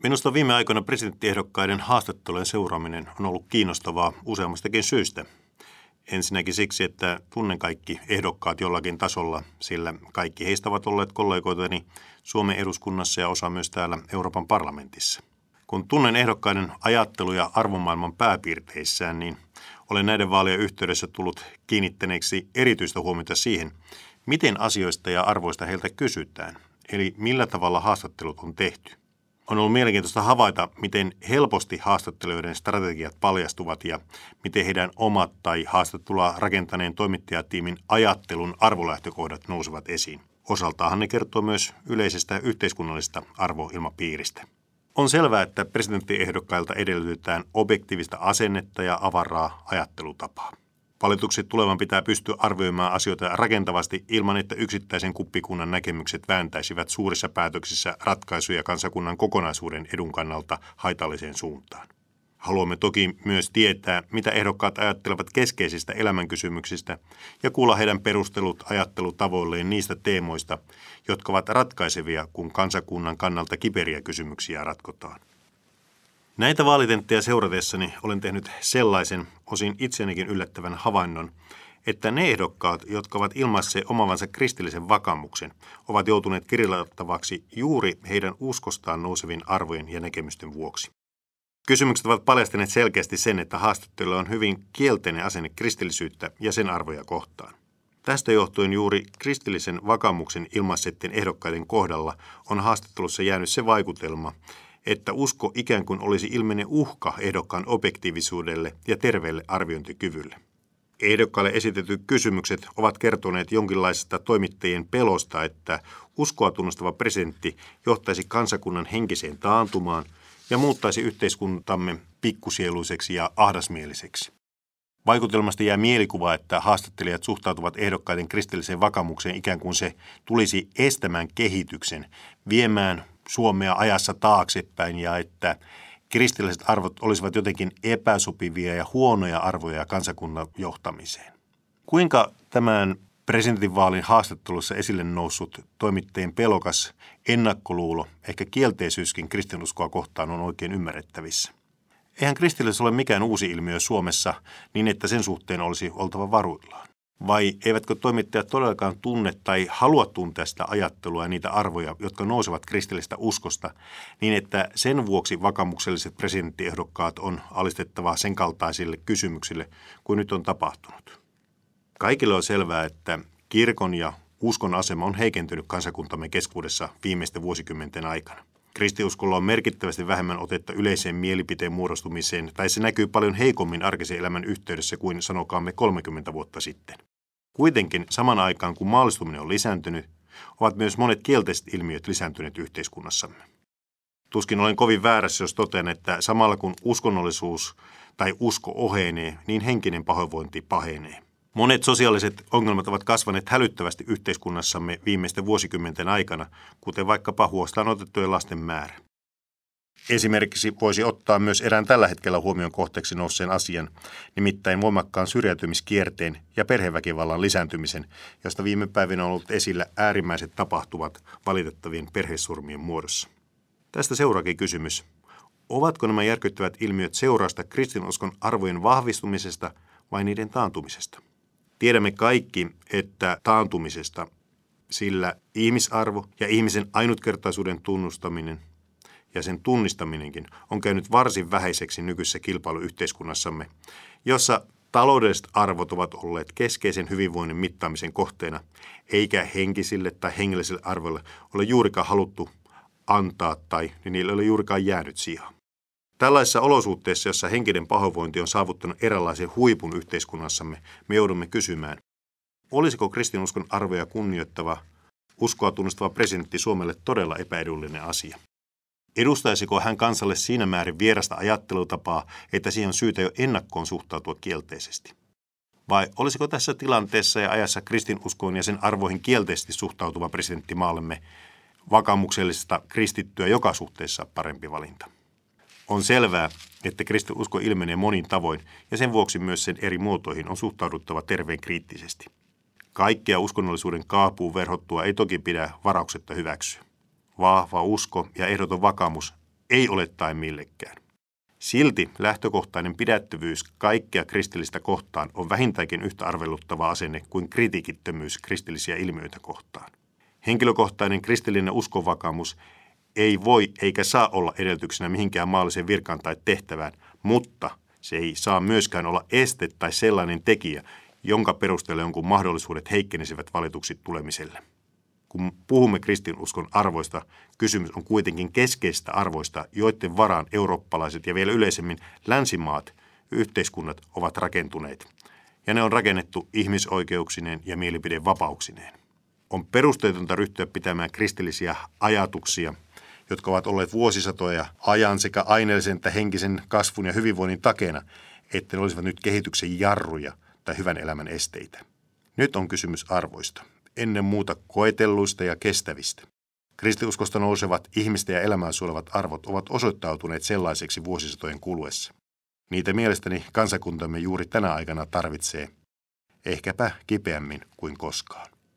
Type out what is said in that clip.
Minusta viime aikoina presidenttiehdokkaiden haastattelujen seuraaminen on ollut kiinnostavaa useammastakin syystä. Ensinnäkin siksi, että tunnen kaikki ehdokkaat jollakin tasolla, sillä kaikki heistä ovat olleet kollegoitani Suomen eduskunnassa ja osa myös täällä Euroopan parlamentissa. Kun tunnen ehdokkaiden ajattelu- ja arvomaailman pääpiirteissään, niin olen näiden vaalien yhteydessä tullut kiinnittäneeksi erityistä huomiota siihen, miten asioista ja arvoista heiltä kysytään, eli millä tavalla haastattelut on tehty. On ollut mielenkiintoista havaita, miten helposti haastattelijoiden strategiat paljastuvat ja miten heidän omat tai haastattelua rakentaneen toimittajatiimin ajattelun arvolähtökohdat nousevat esiin. Osaltaanhan ne kertoo myös yleisestä yhteiskunnallisesta arvoilmapiiristä. On selvää, että presidenttiehdokkailta edellytetään objektiivista asennetta ja avaraa ajattelutapaa. Valituksi tulevan pitää pystyä arvioimaan asioita rakentavasti ilman, että yksittäisen kuppikunnan näkemykset vääntäisivät suurissa päätöksissä ratkaisuja kansakunnan kokonaisuuden edun kannalta haitalliseen suuntaan. Haluamme toki myös tietää, mitä ehdokkaat ajattelevat keskeisistä elämänkysymyksistä ja kuulla heidän perustelut ajattelutavoilleen niistä teemoista, jotka ovat ratkaisevia, kun kansakunnan kannalta kiperiä kysymyksiä ratkotaan. Näitä vaalitenttejä seuratessani olen tehnyt sellaisen osin itseänikin yllättävän havainnon, että ne ehdokkaat, jotka ovat ilmaisseet omavansa kristillisen vakaumuksen, ovat joutuneet kirjoitettavaksi juuri heidän uskostaan nousevien arvojen ja näkemysten vuoksi. Kysymykset ovat paljastaneet selkeästi sen, että haastattelulla on hyvin kielteinen asenne kristillisyyttä ja sen arvoja kohtaan. Tästä johtuen juuri kristillisen vakaumuksen ilmaisseiden ehdokkaiden kohdalla on haastattelussa jäänyt se vaikutelma, että usko ikään kuin olisi ilmeinen uhka ehdokkaan objektiivisuudelle ja terveelle arviointikyvylle. Ehdokkaille esitetyt kysymykset ovat kertoneet jonkinlaisesta toimittajien pelosta, että uskoa tunnustava presidentti johtaisi kansakunnan henkiseen taantumaan ja muuttaisi yhteiskuntamme pikkusieluiseksi ja ahdasmieliseksi. Vaikutelmasta jää mielikuva, että haastattelijat suhtautuvat ehdokkaiden kristilliseen vakaumukseen ikään kuin se tulisi estämään kehityksen, viemään Suomea ajassa taaksepäin ja että kristilliset arvot olisivat jotenkin epäsopivia ja huonoja arvoja kansakunnan johtamiseen. Kuinka tämän presidentinvaalin haastattelussa esille noussut toimittajien pelokas ennakkoluulo, ehkä kielteisyyskin kristinuskoa kohtaan on oikein ymmärrettävissä? Eihän kristillisyys ole mikään uusi ilmiö Suomessa niin, että sen suhteen olisi oltava varuillaan. Vai eivätkö toimittajat todellakaan tunne tai halua tuntea sitä ajattelua ja niitä arvoja, jotka nousevat kristillistä uskosta, niin että sen vuoksi vakaumukselliset presidenttiehdokkaat on alistettava sen kaltaisille kysymyksille kuin nyt on tapahtunut? Kaikille on selvää, että kirkon ja uskon asema on heikentynyt kansakuntamme keskuudessa viimeisten vuosikymmenten aikana. Kristiuskolla on merkittävästi vähemmän otetta yleiseen mielipiteen muodostumiseen, tai se näkyy paljon heikommin arkisen elämän yhteydessä kuin sanokaamme 30 vuotta sitten. Kuitenkin saman aikaan, kun maallistuminen on lisääntynyt, ovat myös monet kielteiset ilmiöt lisääntyneet yhteiskunnassamme. Tuskin olen kovin väärässä, jos totean, että samalla kun uskonnollisuus tai usko ohenee, niin henkinen pahoinvointi pahenee. Monet sosiaaliset ongelmat ovat kasvaneet hälyttävästi yhteiskunnassamme viimeisten vuosikymmenten aikana, kuten vaikkapa huostaan otettujen lasten määrä. Esimerkiksi voisi ottaa myös erään tällä hetkellä huomion kohteeksi nousseen asian, nimittäin voimakkaan syrjäytymiskierteen ja perheväkivallan lisääntymisen, josta viime päivinä on ollut esillä äärimmäiset tapahtuvat valitettavien perhesurmien muodossa. Tästä seuraakin kysymys. Ovatko nämä järkyttävät ilmiöt seurausta kristinuskon arvojen vahvistumisesta vai niiden taantumisesta? Tiedämme kaikki, että taantumisesta, sillä ihmisarvo ja ihmisen ainutkertaisuuden tunnustaminen ja sen tunnistaminenkin on käynyt varsin vähäiseksi nykyisessä kilpailuyhteiskunnassamme, jossa taloudelliset arvot ovat olleet keskeisen hyvinvoinnin mittaamisen kohteena, eikä henkisille tai hengellisille arvoille ole juurikaan haluttu antaa tai niille ole juurikaan jäänyt sijaa. Tällaisissa olosuhteissa, jossa henkinen pahoinvointi on saavuttanut eräänlaisen huipun yhteiskunnassamme, me joudumme kysymään, olisiko kristinuskon arvoja kunnioittava, uskoa tunnustava presidentti Suomelle todella epäedullinen asia? Edustaisiko hän kansalle siinä määrin vierasta ajattelutapaa, että siihen on syytä jo ennakkoon suhtautua kielteisesti? Vai olisiko tässä tilanteessa ja ajassa kristinuskoon ja sen arvoihin kielteisesti suhtautuva presidentti maallemme vakaumuksellisesta kristittyä joka suhteessa parempi valinta? On selvää, että kristinusko ilmenee monin tavoin ja sen vuoksi myös sen eri muotoihin on suhtauduttava terveen kriittisesti. Kaikkea uskonnollisuuden kaapuun verhottua ei toki pidä varauksetta hyväksyä. Vahva usko ja ehdoton vakaumus ei ole tai millekään. Silti lähtökohtainen pidättyvyys kaikkea kristillistä kohtaan on vähintäänkin yhtä arveluttava asenne kuin kritiikittömyys kristillisiä ilmiöitä kohtaan. Henkilökohtainen kristillinen uskonvakaumus ei voi eikä saa olla edellytyksenä mihinkään maalliseen virkaan tai tehtävään, mutta se ei saa myöskään olla este tai sellainen tekijä, jonka perusteella jonkun mahdollisuudet heikkenisivät valituksi tulemiselle. Kun puhumme kristinuskon arvoista, kysymys on kuitenkin keskeisistä arvoista, joiden varaan eurooppalaiset ja vielä yleisemmin länsimaat, yhteiskunnat ovat rakentuneet. Ja ne on rakennettu ihmisoikeuksineen ja mielipidevapauksineen. On perusteetonta ryhtyä pitämään kristillisiä ajatuksia, jotka ovat olleet vuosisatoja ajan sekä aineellisen että henkisen kasvun ja hyvinvoinnin takena, että ne olisivat nyt kehityksen jarruja tai hyvän elämän esteitä. Nyt on kysymys arvoista, ennen muuta koetelluista ja kestävistä. Kristiuskosta nousevat ihmistä ja elämää suojelevat arvot ovat osoittautuneet sellaiseksi vuosisatojen kuluessa. Niitä mielestäni kansakuntamme juuri tänä aikana tarvitsee, ehkäpä kipeämmin kuin koskaan.